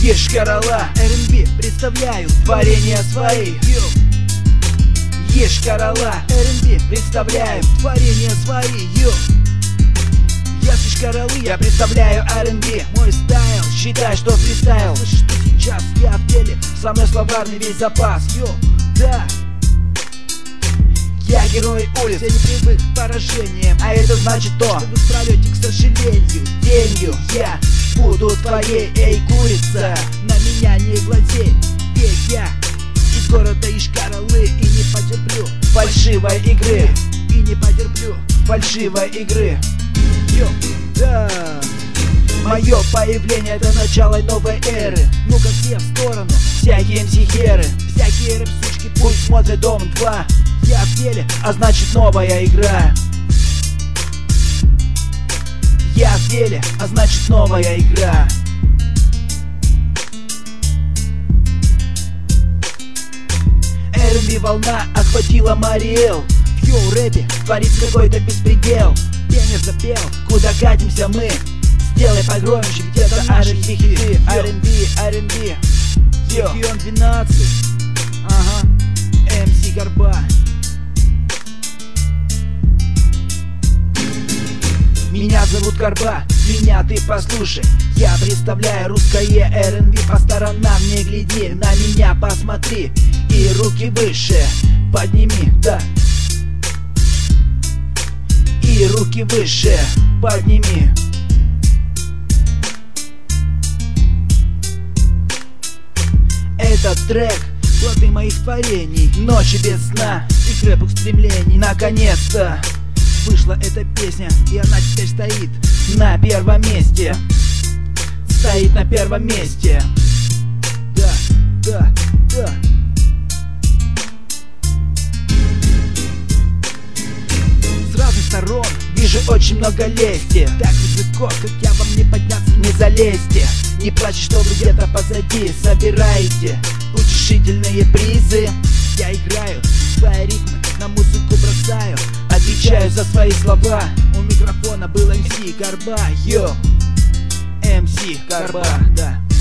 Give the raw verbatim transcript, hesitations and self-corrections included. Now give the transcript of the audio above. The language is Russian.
Ешь Карала, эр энд би представляю творения свои. Ешь Карала, эр энд би представляю творения свои. Йо. Я слышь Каралы, я представляю эр энд би. Мой стайл, считай, что фристайл. Слышишь, что сейчас я в деле, со мной словарный весь запас. Йо, да. Я герой улиц, я не привык к поражениям. А это значит то, что вы в пролете, к сожалению. Денью я буду твоей, эй, курица. На меня не глазей, ведь я из города Иш-Каралы. И не потерплю фальшивой игры. И не потерплю фальшивой игры. Йо, да. Мое появление — это начало новой эры. Ну-ка все в сторону, всякие эм си-херы, всякие рэп-сучки пусть смотрят Дом два. Я в деле, а значит новая игра. Я в деле, а значит новая игра. эр энд би волна охватила Мариэл. В йоу-рэпе творится какой-то беспредел. Пенер запел, куда катимся мы. Сделай погромче, где-то наши хиты. эр энд би, эр энд би, регион двенадцать. Ага, эм си Горба. Меня зовут Горба, меня ты послушай. Я представляю русское эр энд би. По сторонам не гляди, на меня посмотри. И руки выше подними, да. И руки выше подними. Этот трек — плоды моих творений. Ночи без сна и крепких стремлений. Наконец-то вышла эта песня, и она теперь стоит на первом месте. Стоит на первом месте. Да, да, да. С разных сторон вижу очень много лести. Так высоко, как я, вам не подняться, не залезьте. Не плачь, что вы где-то позади. Собирайте утешительные призы. Я играю свои ритмы, на музыку бросаю. Отвечаю за свои слова. У микрофона был эм си Горба. Йо, эм си Горба, да.